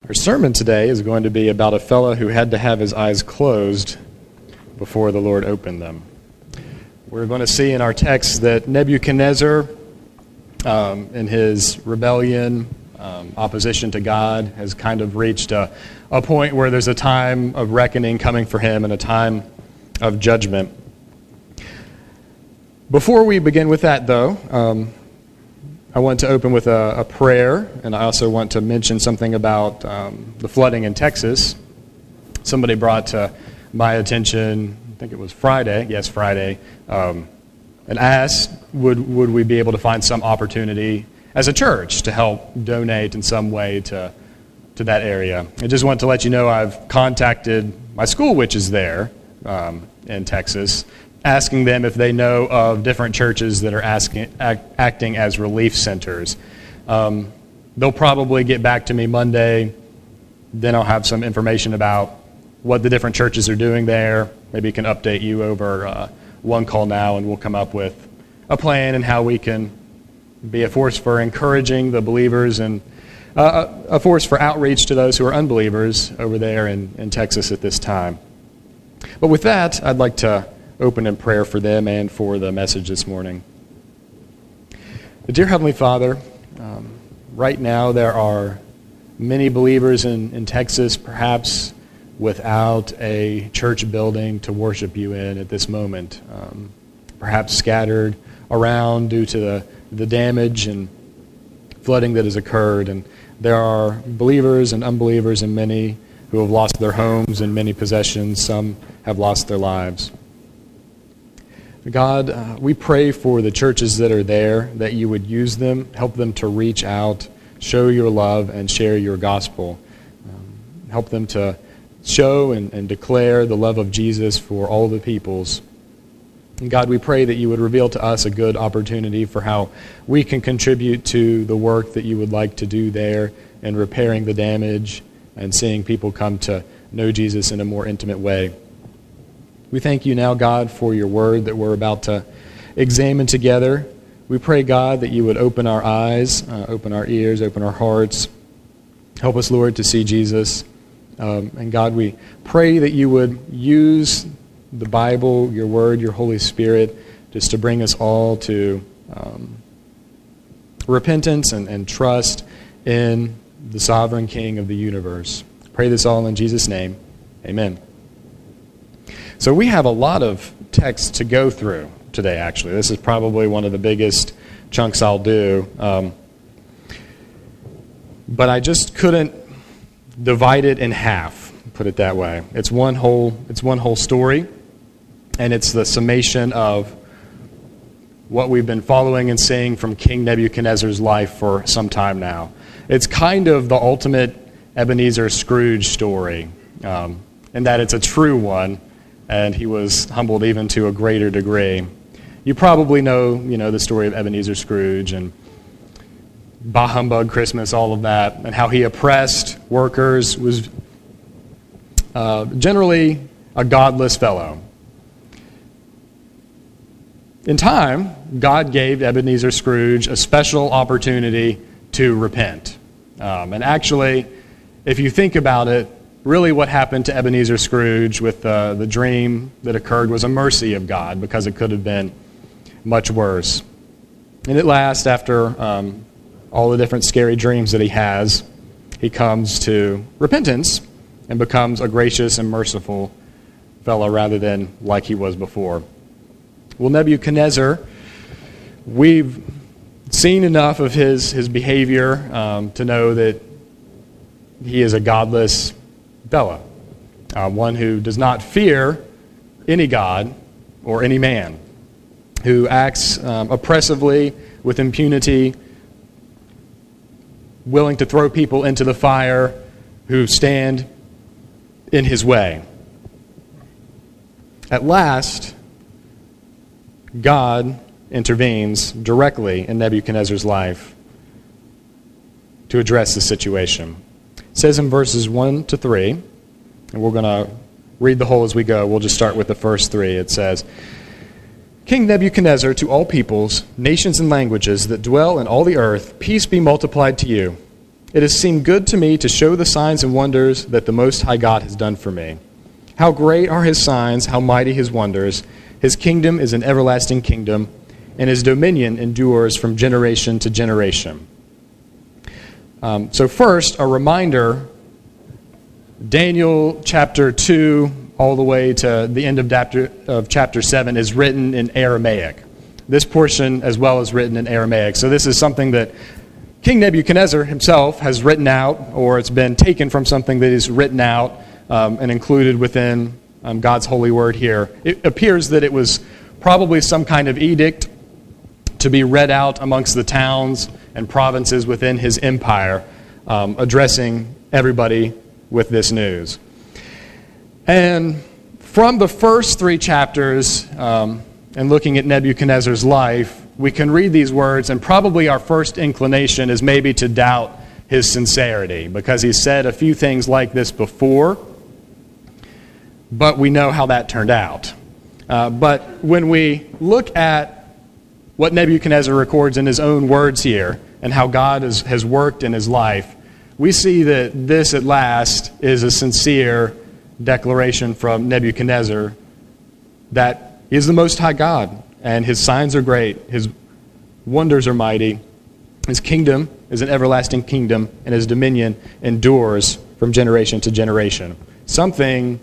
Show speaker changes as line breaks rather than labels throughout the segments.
Our sermon today is going to be about a fellow who had to have his eyes closed before the Lord opened them. We're going to see in our text that Nebuchadnezzar, in his rebellion, opposition to God, has kind of reached a point where there's a time of reckoning coming for him and a time of judgment. Before we begin with that, though, I want to open with a prayer, and I also want to mention something about the flooding in Texas. Somebody brought to my attention, I think it was Friday, and asked, would we be able to find some opportunity as a church to help donate in some way to that area. I just want to let you know I've contacted my school, which is there in Texas, asking them if they know of different churches that are acting as relief centers. They'll probably get back to me Monday. Then I'll have some information about what the different churches are doing there. Maybe can update you over one call now, and we'll come up with a plan and how we can be a force for encouraging the believers and a force for outreach to those who are unbelievers over there in Texas at this time. But with that, I'd like to open in prayer for them and for the message this morning. Dear Heavenly Father, right now there are many believers in Texas, perhaps without a church building to worship you in at this moment, perhaps scattered around due to the damage and flooding that has occurred. And there are believers and unbelievers and many who have lost their homes and many possessions. Some have lost their lives. God, we pray for the churches that are there, that you would use them, help them to reach out, show your love, and share your gospel. Help them to show and declare the love of Jesus for all the peoples. And God, we pray that you would reveal to us a good opportunity for how we can contribute to the work that you would like to do there in repairing the damage and seeing people come to know Jesus in a more intimate way. We thank you now, God, for your word that we're about to examine together. We pray, God, that you would open our eyes, open our ears, open our hearts. Help us, Lord, to see Jesus. And God, we pray that you would use the Bible, your word, your Holy Spirit, just to bring us all to repentance and trust in the sovereign King of the universe. Pray this all in Jesus' name. Amen. So we have a lot of text to go through today, actually. This is probably one of the biggest chunks I'll do. But I just couldn't divide it in half, put it that way. It's one whole story, and it's the summation of what we've been following and seeing from King Nebuchadnezzar's life for some time now. It's kind of the ultimate Ebenezer Scrooge story, in that it's a true one, and he was humbled even to a greater degree. You probably know, the story of Ebenezer Scrooge and Bah Humbug Christmas, all of that, and how he oppressed workers, was generally a godless fellow. In time, God gave Ebenezer Scrooge a special opportunity to repent. And actually, if you think about it, really what happened to Ebenezer Scrooge with the dream that occurred was a mercy of God, because it could have been much worse. And at last, after all the different scary dreams that he has, he comes to repentance and becomes a gracious and merciful fellow rather than like he was before. Well, Nebuchadnezzar, we've seen enough of his behavior to know that he is a godless fellow, one who does not fear any god or any man, who acts oppressively with impunity, willing to throw people into the fire who stand in his way. At last, God intervenes directly in Nebuchadnezzar's life to address the situation. It says in verses 1 to 3, and we're going to read the whole as we go. We'll just start with the first 3. It says, King Nebuchadnezzar, to all peoples, nations, and languages that dwell in all the earth, peace be multiplied to you. It has seemed good to me to show the signs and wonders that the Most High God has done for me. How great are his signs, how mighty his wonders. His kingdom is an everlasting kingdom, and his dominion endures from generation to generation. So first, a reminder, Daniel chapter 2 all the way to the end of chapter 7 is written in Aramaic. This portion as well is written in Aramaic. So this is something that King Nebuchadnezzar himself has written out, or it's been taken from something that is written out and included within God's holy word here. It appears that it was probably some kind of edict to be read out amongst the towns and provinces within his empire, addressing everybody with this news. And from the first 3 chapters, and looking at Nebuchadnezzar's life, we can read these words, and probably our first inclination is maybe to doubt his sincerity, because he said a few things like this before, but we know how that turned out. But when we look at what Nebuchadnezzar records in his own words here, and how God has worked in his life, we see that this at last is a sincere declaration from Nebuchadnezzar that he is the Most High God, and his signs are great, his wonders are mighty, his kingdom is an everlasting kingdom, and his dominion endures from generation to generation. Something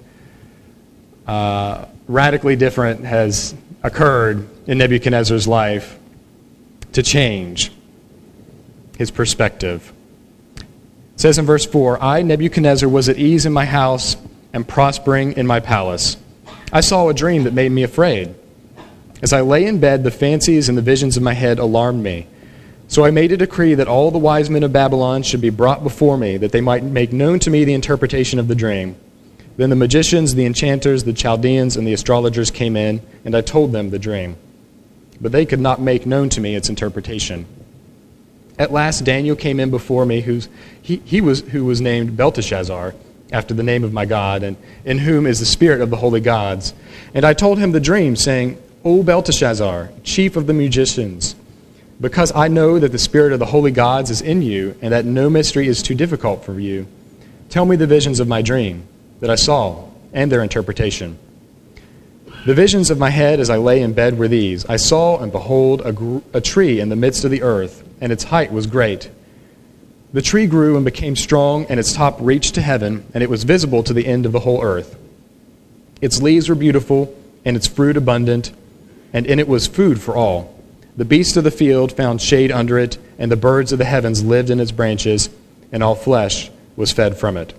radically different has occurred in Nebuchadnezzar's life to change his perspective. It says in verse 4, I, Nebuchadnezzar, was at ease in my house and prospering in my palace. I saw a dream that made me afraid. As I lay in bed, the fancies and the visions of my head alarmed me. So I made a decree that all the wise men of Babylon should be brought before me, that they might make known to me the interpretation of the dream. Then the magicians, the enchanters, the Chaldeans, and the astrologers came in, and I told them the dream. But they could not make known to me its interpretation. At last Daniel came in before me, who was named Belteshazzar, after the name of my God, and in whom is the spirit of the holy gods. And I told him the dream, saying, O Belteshazzar, chief of the magicians, because I know that the spirit of the holy gods is in you, and that no mystery is too difficult for you, tell me the visions of my dream that I saw, and their interpretation. The visions of my head as I lay in bed were these. I saw, and behold, a tree in the midst of the earth, and its height was great. The tree grew and became strong, and its top reached to heaven, and it was visible to the end of the whole earth. Its leaves were beautiful, and its fruit abundant, and in it was food for all. The beasts of the field found shade under it, and the birds of the heavens lived in its branches, and all flesh was fed from it.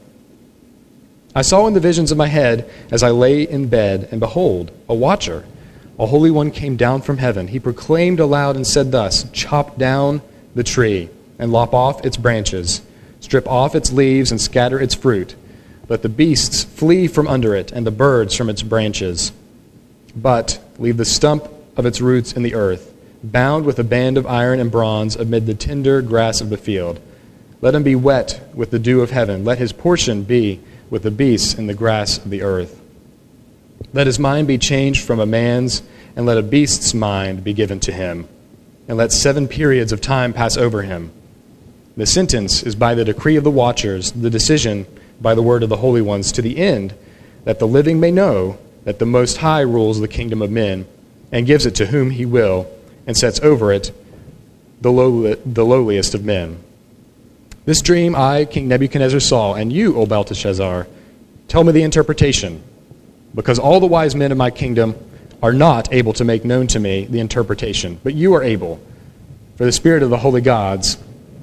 I saw in the visions of my head as I lay in bed, and behold, a watcher, a holy one, came down from heaven. He proclaimed aloud and said thus, chop down the tree, and lop off its branches, strip off its leaves, and scatter its fruit. Let the beasts flee from under it, and the birds from its branches. But leave the stump of its roots in the earth, bound with a band of iron and bronze amid the tender grass of the field. Let him be wet with the dew of heaven. Let his portion be with the beasts in the grass of the earth. Let his mind be changed from a man's, and let a beast's mind be given to him. And let 7 periods of time pass over him. The sentence is by the decree of the watchers, the decision by the word of the holy ones, to the end that the living may know that the Most High rules the kingdom of men, and gives it to whom he will, and sets over it the lowliest of men. This dream I, King Nebuchadnezzar, saw, and you, O Belteshazzar, tell me the interpretation, because all the wise men of my kingdom are not able to make known to me the interpretation, but you are able, for the spirit of the holy gods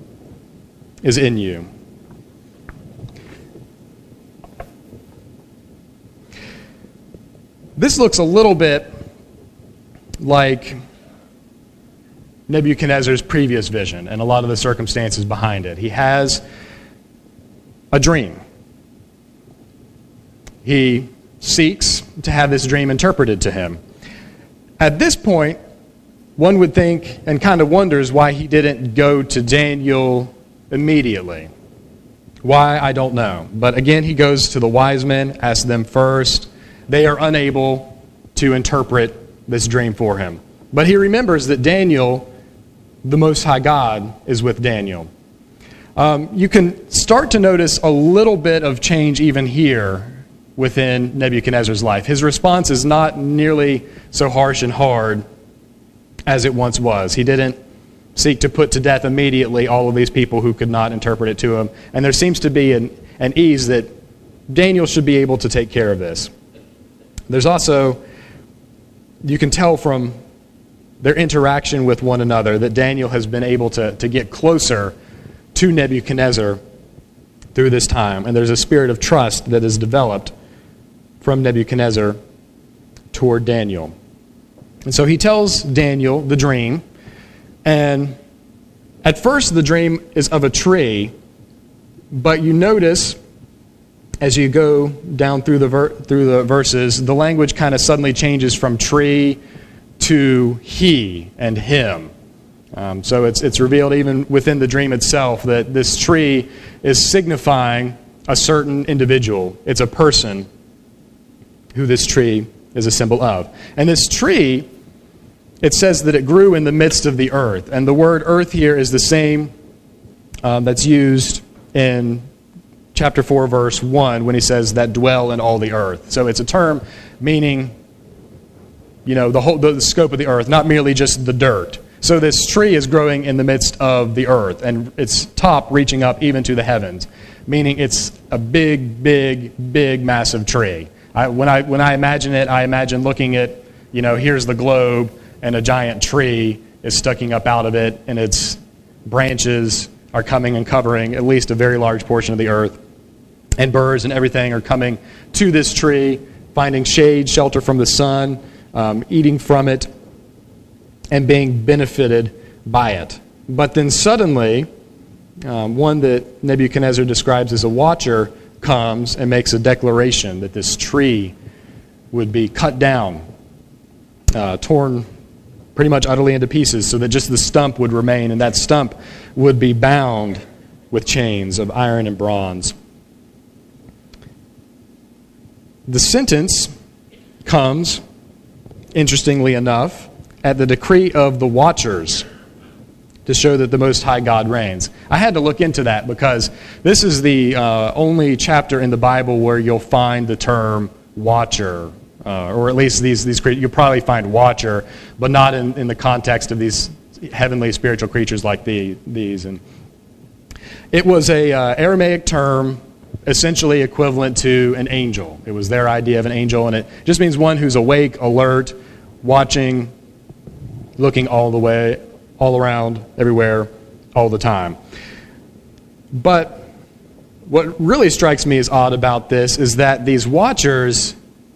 is in you. This looks a little bit like Nebuchadnezzar's previous vision and a lot of the circumstances behind it. He has a dream. He seeks to have this dream interpreted to him. At this point, one would think and kind of wonders why he didn't go to Daniel immediately. Why, I don't know. But again, he goes to the wise men, asks them first. They are unable to interpret this dream for him. But he remembers that Daniel, the Most High God, is with Daniel. You can start to notice a little bit of change even here within Nebuchadnezzar's life. His response is not nearly so harsh and hard as it once was. He didn't seek to put to death immediately all of these people who could not interpret it to him. And there seems to be an ease that Daniel should be able to take care of this. There's also, you can tell from their interaction with one another that Daniel has been able to get closer to Nebuchadnezzar through this time. And there's a spirit of trust that is developed from Nebuchadnezzar toward Daniel. And so he tells Daniel the dream. And at first the dream is of a tree, but you notice as you go down through the verses, the language kind of suddenly changes from tree to he and him. So it's revealed even within the dream itself that this tree is signifying a certain individual. It's a person who this tree is a symbol of. And this tree, it says that it grew in the midst of the earth. And the word earth here is the same that's used in chapter 4, verse 1, when he says that dwell in all the earth. So it's a term meaning, the scope of the earth, not merely just the dirt. So this tree is growing in the midst of the earth, and its top reaching up even to the heavens, meaning it's a big, big, big, massive tree. When I imagine it, I imagine looking at, here's the globe, and a giant tree is sticking up out of it, and its branches are coming and covering at least a very large portion of the earth. And birds and everything are coming to this tree, finding shade, shelter from the sun, eating from it, and being benefited by it. But then suddenly, one that Nebuchadnezzar describes as a watcher comes and makes a declaration that this tree would be cut down, torn pretty much utterly into pieces, so that just the stump would remain, and that stump would be bound with chains of iron and bronze. The sentence comes, interestingly enough, at the decree of the watchers to show that the Most High God reigns. I had to look into that because this is the only chapter in the Bible where you'll find the term watcher, or at least these you'll probably find watcher, but not in the context of these heavenly spiritual creatures like these. And it was a Aramaic term, essentially equivalent to an angel. It was their idea of an angel, and it just means one who's awake, alert, watching, looking all the way, all around, everywhere, all the time. But what really strikes me as odd about this is that these watchers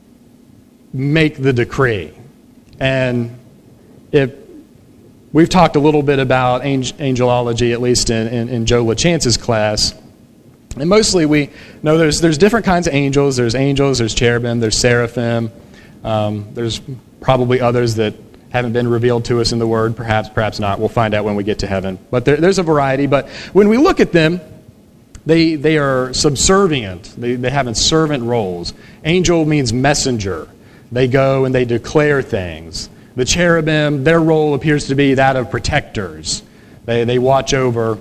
make the decree. And if we've talked a little bit about angelology, at least in Joe LaChance's class, and mostly we know there's different kinds of angels. There's cherubim, there's seraphim. There's probably others that haven't been revealed to us in the Word, perhaps not. We'll find out when we get to heaven. But there's a variety. But when we look at them, they are subservient. They have servant roles. Angel means messenger. They go and they declare things. The cherubim, their role appears to be that of protectors. They watch over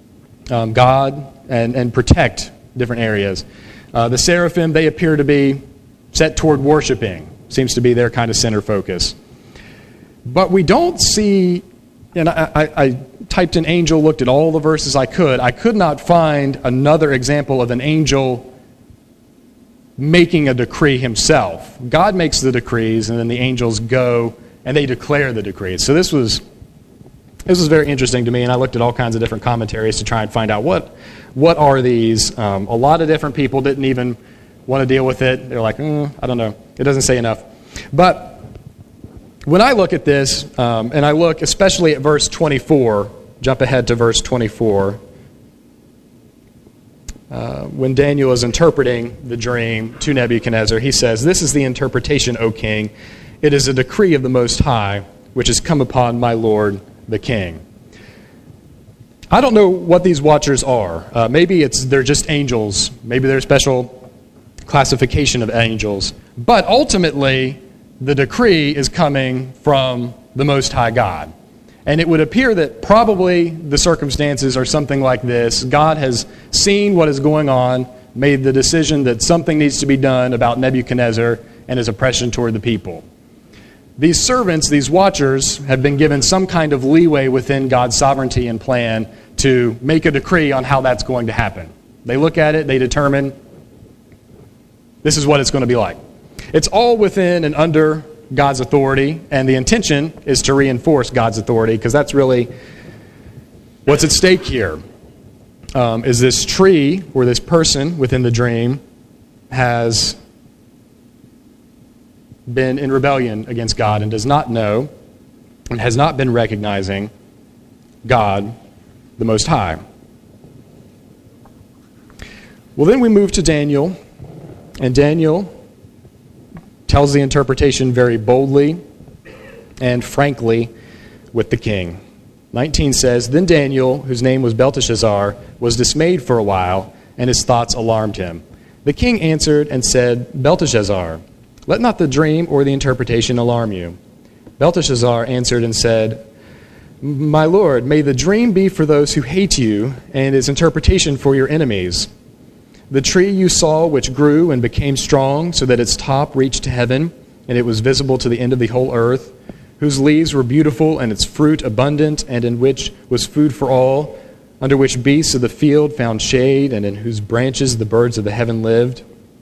God and protect different areas. The seraphim, they appear to be set toward worshiping. Seems to be their kind of center focus. But we don't see, and I typed in angel, looked at all the verses I could not find another example of an angel making a decree himself. God makes the decrees, and then the angels go and they declare the decrees. So this was very interesting to me, and I looked at all kinds of different commentaries to try and find out what are these. A lot of different people didn't even want to deal with it. They're like, I don't know. It doesn't say enough. But when I look at this, and I look especially at verse 24, jump ahead to verse 24, when Daniel is interpreting the dream to Nebuchadnezzar, he says, "This is the interpretation, O king. It is a decree of the Most High, which has come upon my lord, the king." I don't know what these watchers are. Maybe they're just angels. Maybe they're a special classification of angels. But ultimately, the decree is coming from the Most High God. And it would appear that probably the circumstances are something like this. God has seen what is going on, made the decision that something needs to be done about Nebuchadnezzar and his oppression toward the people. These servants, these watchers, have been given some kind of leeway within God's sovereignty and plan to make a decree on how that's going to happen. They look at it, they determine this is what it's going to be like. It's all within and under God's authority, and the intention is to reinforce God's authority, because that's really what's at stake here. Is this tree, or this person within the dream, has been in rebellion against God and does not know and has not been recognizing God, the Most High. Well, then we move to Daniel, and Daniel tells the interpretation very boldly and frankly with the king. 19 says, "Then Daniel, whose name was Belteshazzar, was dismayed for a while, and his thoughts alarmed him. The king answered and said, 'Belteshazzar, let not the dream or the interpretation alarm you.' Belteshazzar answered and said, 'My lord, may the dream be for those who hate you, and its interpretation for your enemies. The tree you saw, which grew and became strong, so that its top reached to heaven, and it was visible to the end of the whole earth, whose leaves were beautiful and its fruit abundant, and in which was food for all, under which beasts of the field found shade, and in whose branches the birds of the heaven lived.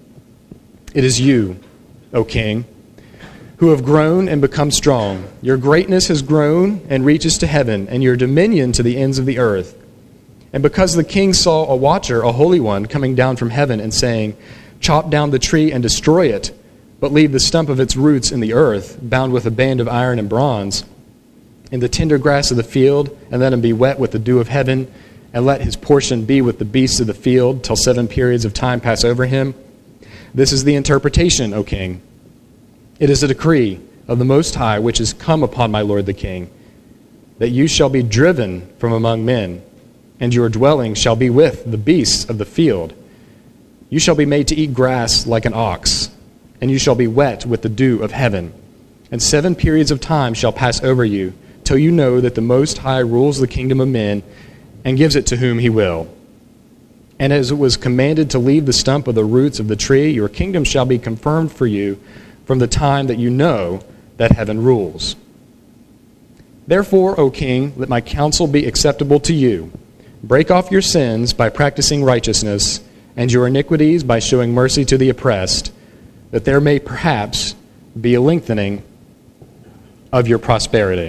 It is you, O king, who have grown and become strong. Your greatness has grown and reaches to heaven, and your dominion to the ends of the earth. And because the king saw a watcher, a holy one, coming down from heaven and saying, "Chop down the tree and destroy it, but leave the stump of its roots in the earth, bound with a band of iron and bronze, in the tender grass of the field, and let him be wet with the dew of heaven, and let his portion be with the beasts of the field, till 7 periods of time pass over him. This is the interpretation, O king. It is a decree of the Most High which is come upon my lord the king, that you shall be driven from among men, and your dwelling shall be with the beasts of the field. You shall be made to eat grass like an ox, and you shall be wet with the dew of heaven. And 7 periods of time shall pass over you, till you know that the Most High rules the kingdom of men, and gives it to whom he will. And as it was commanded to leave the stump of the roots of the tree, your kingdom shall be confirmed for you from the time that you know that heaven rules. Therefore, O king, let my counsel be acceptable to you. Break off your sins by practicing righteousness, and your iniquities by showing mercy to the oppressed, that there may perhaps be a lengthening of your prosperity."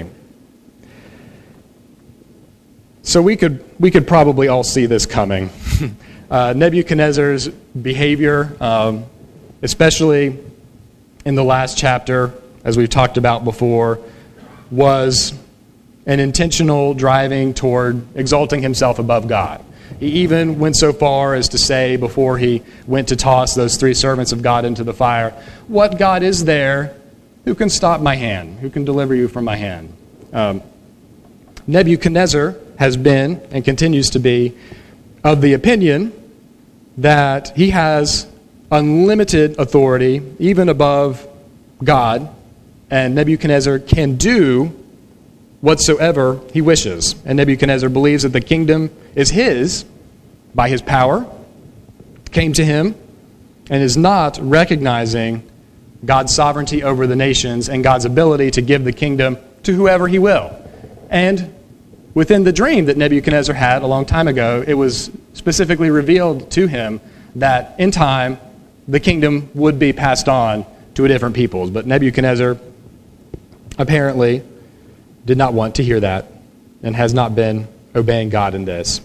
So we could probably all see this coming. Nebuchadnezzar's behavior, especially in the last chapter, as we've talked about before, was an intentional driving toward exalting himself above God. He even went so far as to say, before he went to toss those 3 servants of God into the fire, "What God is there who can stop my hand, who can deliver you from my hand?" Nebuchadnezzar has been and continues to be of the opinion that he has unlimited authority, even above God, and Nebuchadnezzar can do whatsoever he wishes. And Nebuchadnezzar believes that the kingdom is his by his power, came to him, and is not recognizing God's sovereignty over the nations and God's ability to give the kingdom to whoever he will. And within the dream that Nebuchadnezzar had a long time ago, it was specifically revealed to him that in time the kingdom would be passed on to a different peoples. But Nebuchadnezzar apparently did not want to hear that and has not been obeying God in this.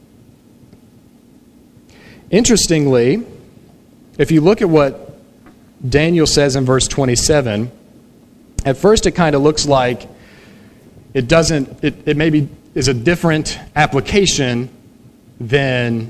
Interestingly, if you look at what Daniel says in verse 27, at first it kind of looks like it maybe is a different application than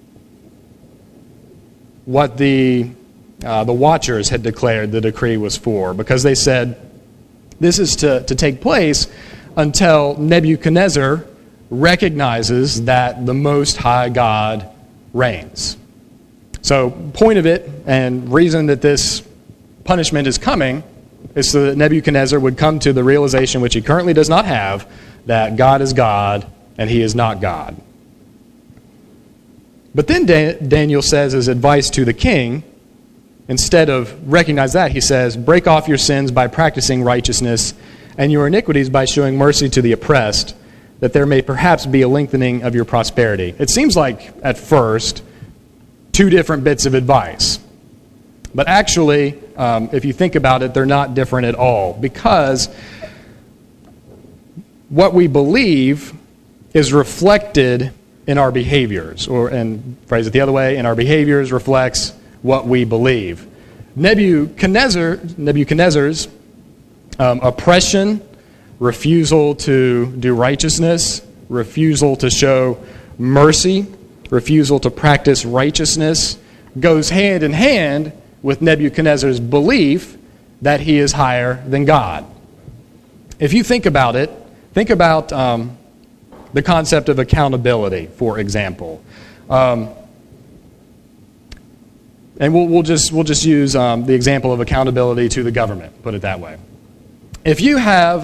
what the watchers had declared the decree was for, because they said this is to take place until Nebuchadnezzar recognizes that the Most High God reigns. So, point of it and reason that this punishment is coming is so that Nebuchadnezzar would come to the realization, which he currently does not have, that God is God and he is not God. But then Daniel says as advice to the king, instead of recognize that, he says, break off your sins by practicing righteousness and your iniquities by showing mercy to the oppressed, that there may perhaps be a lengthening of your prosperity. It seems like, at first, two different bits of advice. But actually, if you think about it, they're not different at all, because what we believe is reflected in our behaviors, and phrase it the other way, in our behaviors reflects what we believe. Nebuchadnezzar's oppression, refusal to do righteousness, refusal to show mercy, refusal to practice righteousness goes hand in hand with Nebuchadnezzar's belief that he is higher than God. If you think about it, think about the concept of accountability, for example. And we'll just use the example of accountability to the government, put it that way. If you have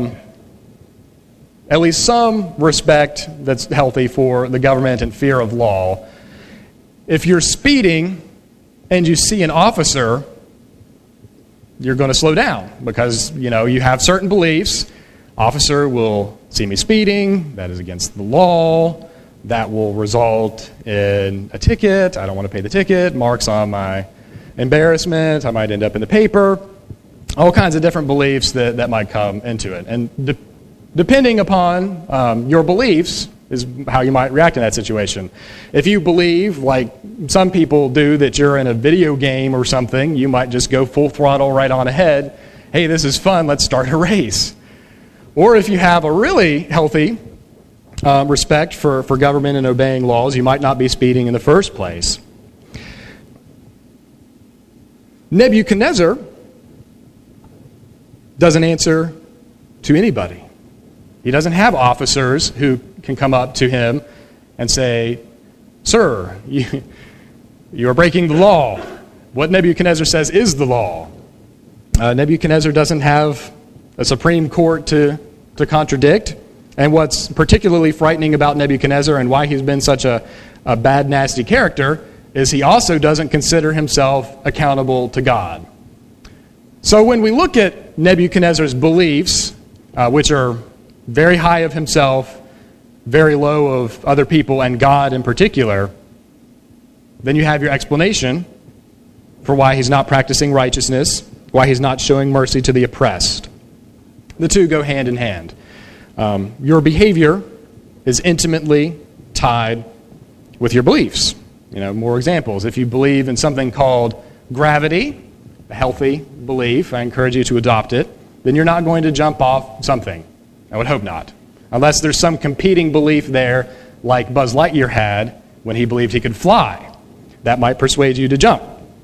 at least some respect that's healthy for the government and fear of law, if you're speeding and you see an officer, you're going to slow down because, you have certain beliefs. Officer will see me speeding. That is against the law. That will result in a ticket. I don't want to pay the ticket. Marks on my embarrassment. I might end up in the paper. All kinds of different beliefs that might come into it. And depending upon your beliefs is how you might react in that situation. If you believe, like some people do, that you're in a video game or something, you might just go full throttle right on ahead. Hey, this is fun. Let's start a race. Or if you have a really healthy respect for government and obeying laws, you might not be speeding in the first place. Nebuchadnezzar doesn't answer to anybody. He doesn't have officers who can come up to him and say, "Sir, you are breaking the law." What Nebuchadnezzar says is the law. Nebuchadnezzar doesn't have a Supreme Court to contradict. And what's particularly frightening about Nebuchadnezzar and why he's been such a bad, nasty character is he also doesn't consider himself accountable to God. So when we look at Nebuchadnezzar's beliefs, which are very high of himself, very low of other people and God in particular, then you have your explanation for why he's not practicing righteousness, why he's not showing mercy to the oppressed. The two go hand in hand. Your behavior is intimately tied with your beliefs. More examples. If you believe in something called gravity, a healthy belief, I encourage you to adopt it, then you're not going to jump off something. I would hope not. Unless there's some competing belief there, like Buzz Lightyear had when he believed he could fly. That might persuade you to jump.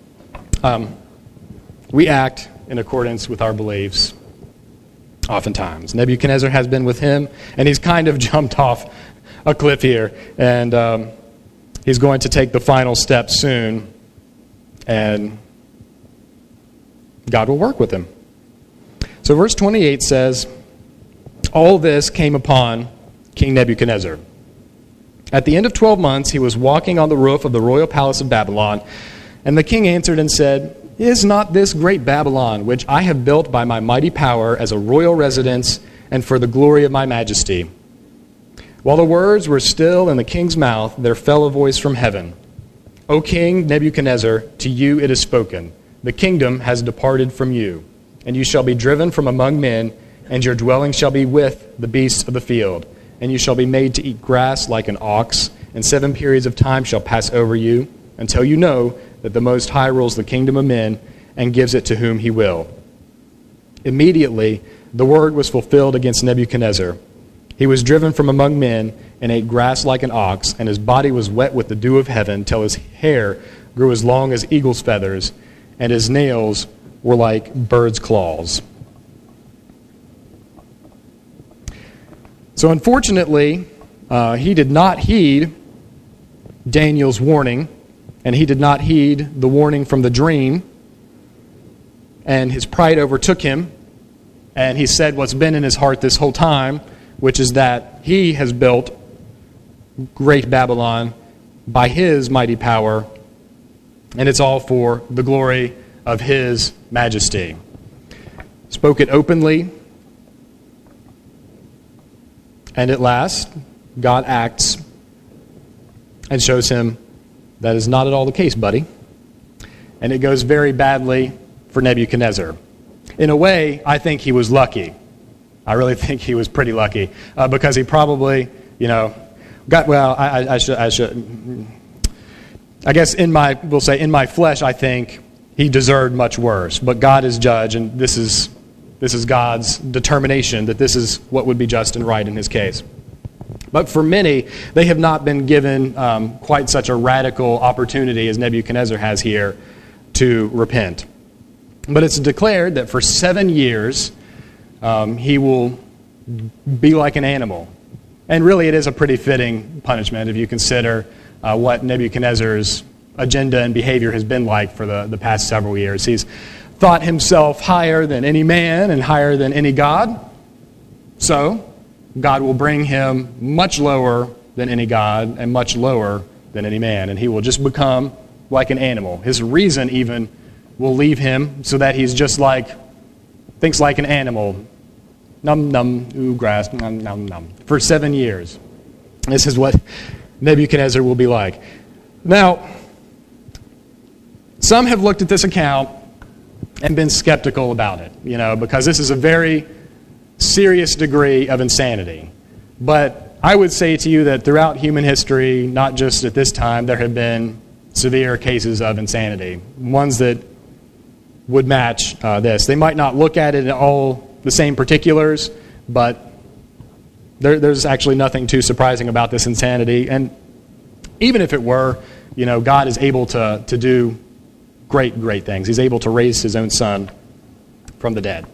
We act in accordance with our beliefs oftentimes. Nebuchadnezzar has been with him, and he's kind of jumped off a cliff here, and he's going to take the final step soon, and God will work with him. So verse 28 says, "All this came upon King Nebuchadnezzar. At the end of 12 months, he was walking on the roof of the royal palace of Babylon, and the king answered and said, 'Is not this great Babylon, which I have built by my mighty power as a royal residence and for the glory of my majesty?' While the words were still in the king's mouth, there fell a voice from heaven. 'O King Nebuchadnezzar, to you it is spoken. The kingdom has departed from you, and you shall be driven from among men, and your dwelling shall be with the beasts of the field. And you shall be made to eat grass like an ox, and 7 periods of time shall pass over you, until you know that the Most High rules the kingdom of men and gives it to whom he will.' Immediately the word was fulfilled against Nebuchadnezzar. He was driven from among men and ate grass like an ox, and his body was wet with the dew of heaven, till his hair grew as long as eagle's feathers, and his nails were like birds' claws." So unfortunately, he did not heed Daniel's warning, and he did not heed the warning from the dream. and his pride overtook him, and he said what's been in his heart this whole time, which is that he has built great Babylon by his mighty power, and it's all for the glory of his majesty. Spoke it openly, and at last, God acts and shows him that is not at all the case, buddy. And it goes very badly for Nebuchadnezzar. In a way, I think he was lucky. I really think he was pretty lucky because he probably, got, well, I guess in my flesh, I think he deserved much worse. But God is judge, and this is God's determination that this is what would be just and right in his case. But for many, they have not been given quite such a radical opportunity as Nebuchadnezzar has here to repent. But it's declared that for 7 years, he will be like an animal. And really, it is a pretty fitting punishment if you consider what Nebuchadnezzar's agenda and behavior has been like for the past several years. He's thought himself higher than any man and higher than any god. So, God will bring him much lower than any god and much lower than any man. And he will just become like an animal. His reason even will leave him so that he's just thinks like an animal. Num, num, ooh, grass, num, num, num. For 7 years. This is what Nebuchadnezzar will be like. Now, some have looked at this account and been skeptical about it, because this is a very serious degree of insanity. But I would say to you that throughout human history, not just at this time, there have been severe cases of insanity, ones that would match this. They might not look at it in all the same particulars, but there's actually nothing too surprising about this insanity. And even if it were, God is able to do great, great things. He's able to raise his own son from the dead.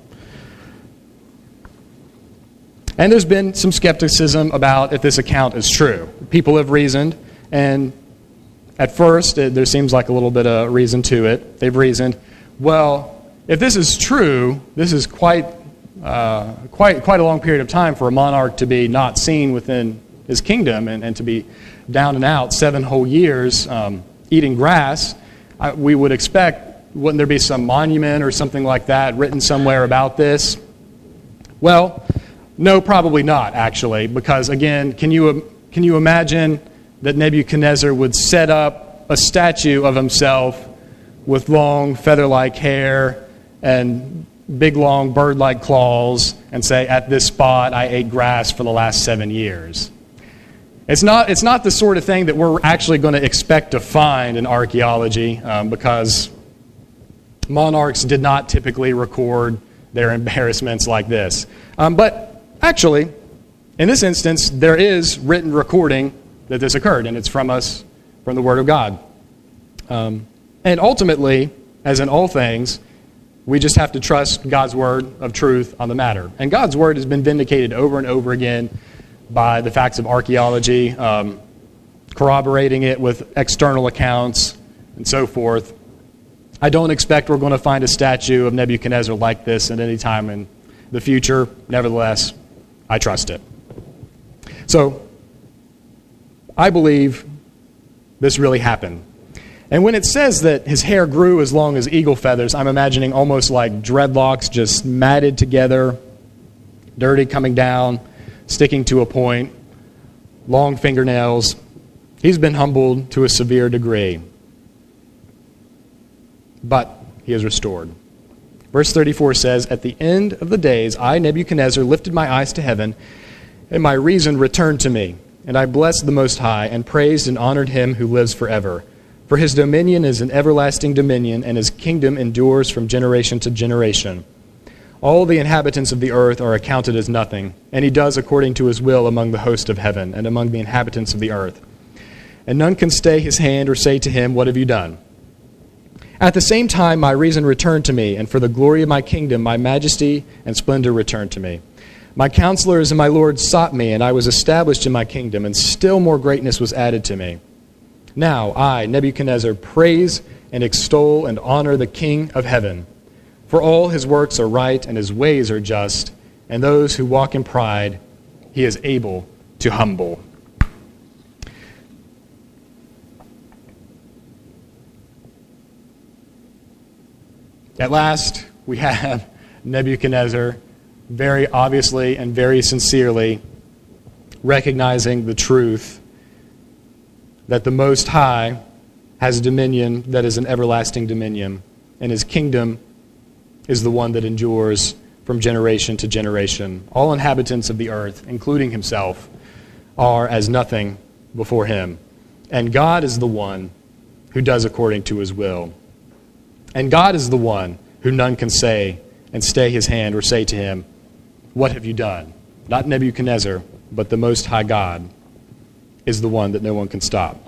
And there's been some skepticism about if this account is true. People have reasoned, and at first there seems like a little bit of reason to it. They've reasoned, well, if this is true, this is quite a long period of time for a monarch to be not seen within his kingdom and to be down and out 7 whole years eating grass. We would expect, wouldn't there be some monument or something like that written somewhere about this? Well, no, probably not, actually, because, again, can you imagine that Nebuchadnezzar would set up a statue of himself with long feather-like hair and big, long bird-like claws and say, at this spot I ate grass for the last 7 years? It's not the sort of thing that we're actually going to expect to find in archaeology because monarchs did not typically record their embarrassments like this. But actually, in this instance, there is written recording that this occurred, and it's from the Word of God. And ultimately, as in all things, we just have to trust God's word of truth on the matter. And God's word has been vindicated over and over again by the facts of archaeology, corroborating it with external accounts, and so forth. I don't expect we're going to find a statue of Nebuchadnezzar like this at any time in the future. Nevertheless, I trust it. So, I believe this really happened. And when it says that his hair grew as long as eagle feathers, I'm imagining almost like dreadlocks just matted together, dirty coming down, sticking to a point, long fingernails. He's been humbled to a severe degree. But he is restored. Verse 34 says, "At the end of the days, I, Nebuchadnezzar, lifted my eyes to heaven, and my reason returned to me. And I blessed the Most High, and praised and honored him who lives forever. For his dominion is an everlasting dominion, and his kingdom endures from generation to generation. All the inhabitants of the earth are accounted as nothing, and he does according to his will among the host of heaven and among the inhabitants of the earth. And none can stay his hand or say to him, 'What have you done?' At the same time my reason returned to me, and for the glory of my kingdom my majesty and splendor returned to me. My counselors and my lords sought me, and I was established in my kingdom, and still more greatness was added to me. Now I, Nebuchadnezzar, praise and extol and honor the King of heaven, For all his works are right and his ways are just, and those who walk in pride he is able to humble. At last, we have Nebuchadnezzar very obviously and very sincerely recognizing the truth that the Most High has dominion that is an everlasting dominion, and his kingdom is the one that endures from generation to generation. All inhabitants of the earth, including himself, are as nothing before him. And God is the one who does according to his will. And God is the one who none can say and stay his hand or say to him, "What have you done?" Not Nebuchadnezzar, but the Most High God is the one that no one can stop.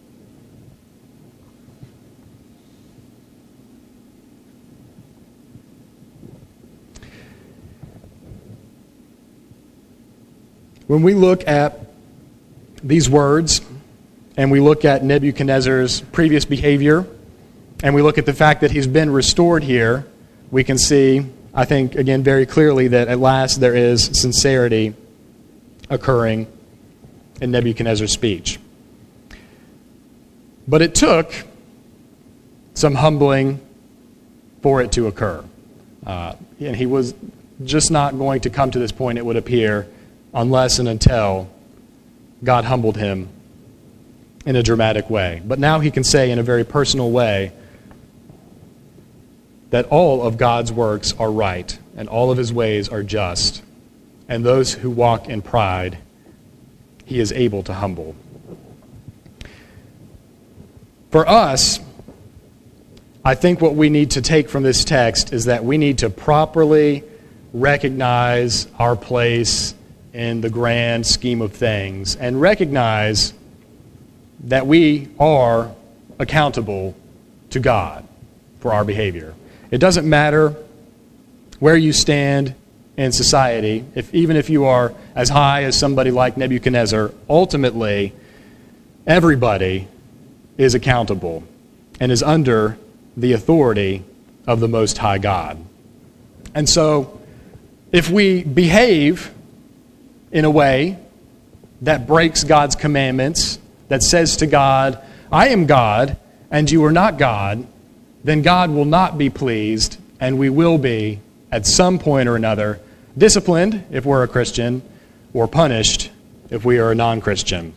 When we look at these words, and we look at Nebuchadnezzar's previous behavior, and we look at the fact that he's been restored here, we can see, I think, again, very clearly that at last there is sincerity occurring in Nebuchadnezzar's speech. But it took some humbling for it to occur. And he was just not going to come to this point, it would appear, unless and until God humbled him in a dramatic way. But now he can say in a very personal way that all of God's works are right and all of his ways are just, and those who walk in pride he is able to humble. For us, I think what we need to take from this text is that we need to properly recognize our place in the grand scheme of things and recognize that we are accountable to God for our behavior. It doesn't matter where you stand in society, even if you are as high as somebody like Nebuchadnezzar, ultimately everybody is accountable and is under the authority of the Most High God. And so if we behave in a way that breaks God's commandments, that says to God, "I am God and you are not God," then God will not be pleased, and we will be, at some point or another, disciplined if we're a Christian, or punished if we are a non-Christian.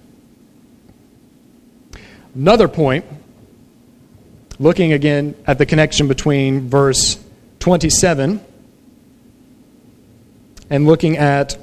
Another point, looking again at the connection between verse 27 and looking at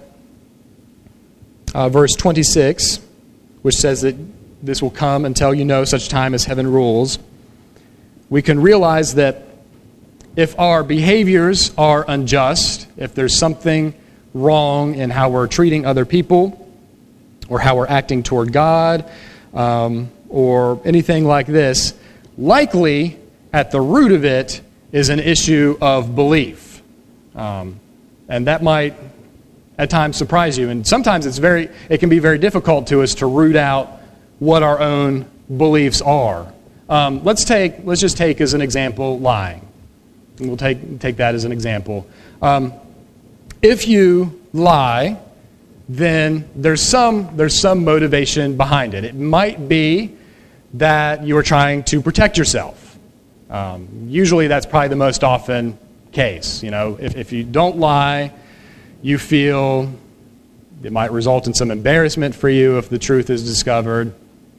verse 26, which says that this will come until you know such time as heaven rules, we can realize that if our behaviors are unjust, if there's something wrong in how we're treating other people, or how we're acting toward God, or anything like this, likely at the root of it is an issue of belief. And that might at times surprise you. And sometimes it can be very difficult to us to root out what our own beliefs are. Let's just take as an example lying. And we'll take that as an example. If you lie, then there's some motivation behind it. It might be that you are trying to protect yourself. Usually that's probably the most often case. You know, if you don't lie, you feel it might result in some embarrassment for you if the truth is discovered.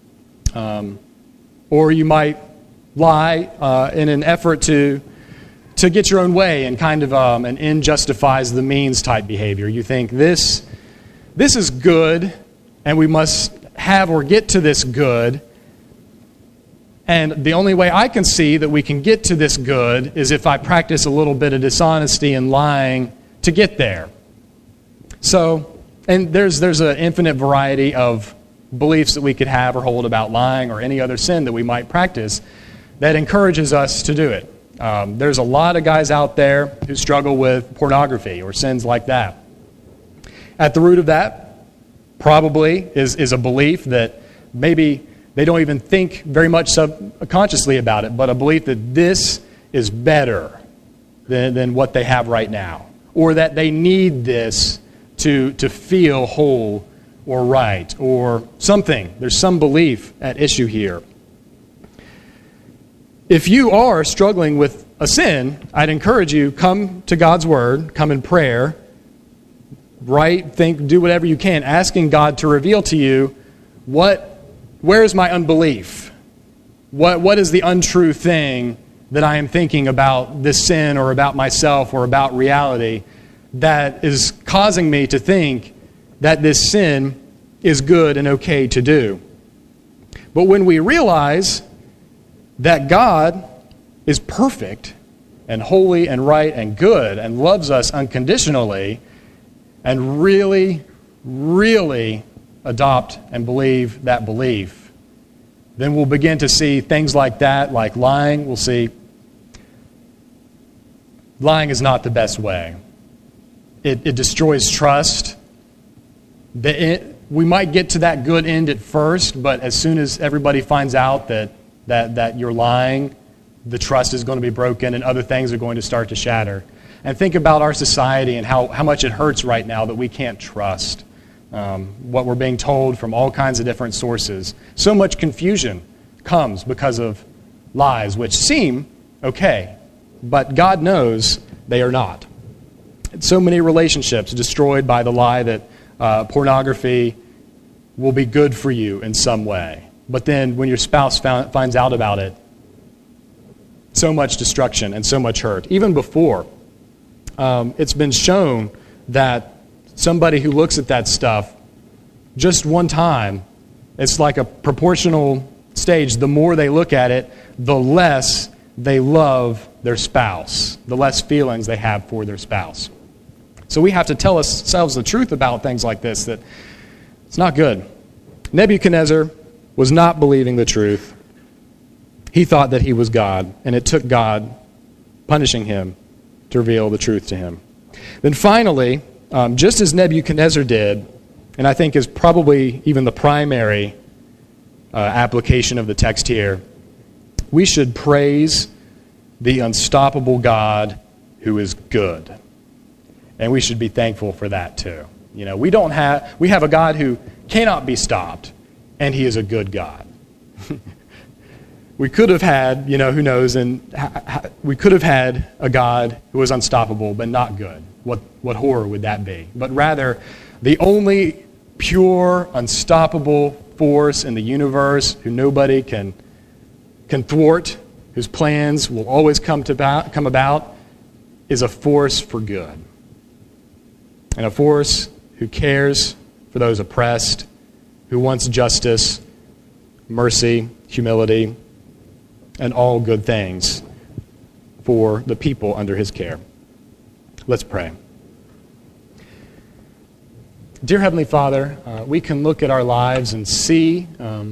Or you might lie in an effort to get your own way, and kind of an end justifies the means type behavior. You think this is good, and we must have or get to this good, and the only way I can see that we can get to this good is if I practice a little bit of dishonesty and lying to get there. So, and there's an infinite variety of beliefs that we could have or hold about lying or any other sin that we might practice that encourages us to do it. There's a lot of guys out there who struggle with pornography or sins like that. At the root of that probably is a belief that maybe they don't even think very much subconsciously about it, but a belief that this is better than what they have right now, or that they need this to feel whole or right or something. There's some belief at issue here. If you are struggling with a sin, I'd encourage you, come to God's Word, come in prayer, write, think, do whatever you can, asking God to reveal to you where is my unbelief? What is the untrue thing that I am thinking about this sin or about myself or about reality that is causing me to think that this sin is good and okay to do? But when we realize that God is perfect and holy and right and good and loves us unconditionally and really, really adopt and believe that belief, then we'll begin to see things like that, like lying. We'll see lying is not the best way. It destroys trust. We might get to that good end at first, but as soon as everybody finds out that you're lying, the trust is going to be broken and other things are going to start to shatter. And think about our society and how much it hurts right now that we can't trust what we're being told from all kinds of different sources. So much confusion comes because of lies, which seem okay, but God knows they are not. So many relationships destroyed by the lie that pornography will be good for you in some way. But then when your spouse finds out about it, so much destruction and so much hurt. Even before, it's been shown that somebody who looks at that stuff just one time, it's like a proportional stage. The more they look at it, the less they love their spouse, the less feelings they have for their spouse. So we have to tell ourselves the truth about things like this, that it's not good. Nebuchadnezzar was not believing the truth. He thought that he was God, and it took God punishing him to reveal the truth to him. Then finally, just as Nebuchadnezzar did, and I think is probably even the primary application of the text here, we should praise the unstoppable God who is good. And we should be thankful for that too. You know, we have a God who cannot be stopped, and he is a good God. We could have had, who knows, we could have had a God who was unstoppable but not good. What horror would that be? But rather, the only pure, unstoppable force in the universe who nobody can thwart, whose plans will always come about, is a force for good. And a force who cares for those oppressed, who wants justice, mercy, humility, and all good things for the people under his care. Let's pray. Dear Heavenly Father, we can look at our lives and see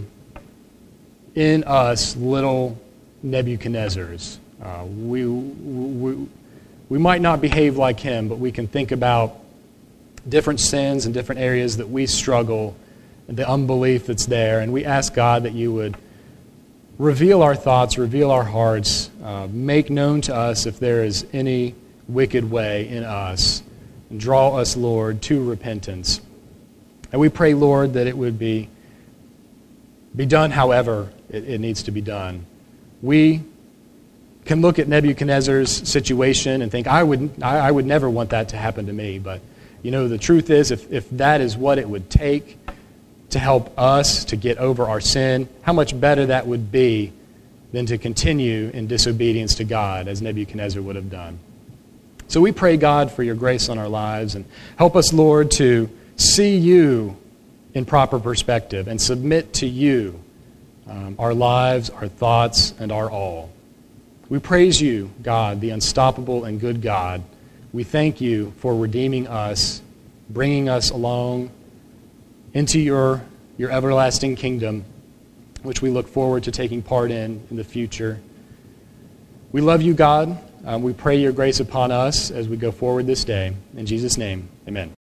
in us little Nebuchadnezzars. We might not behave like him, but we can think about different sins and different areas that we struggle, the unbelief that's there, and we ask God that you would reveal our thoughts, reveal our hearts, make known to us if there is any wicked way in us, and draw us, Lord, to repentance. And we pray, Lord, that it would be done however it needs to be done. We can look at Nebuchadnezzar's situation and think, I would never want that to happen to me. But, the truth is, if that is what it would take to help us to get over our sin, how much better that would be than to continue in disobedience to God, as Nebuchadnezzar would have done. So we pray, God, for your grace on our lives, and help us, Lord, to see you in proper perspective and submit to you our lives, our thoughts, and our all. We praise you, God, the unstoppable and good God. We thank you for redeeming us, bringing us along into your everlasting kingdom, which we look forward to taking part in the future. We love you, God. We pray your grace upon us as we go forward this day. In Jesus' name, amen.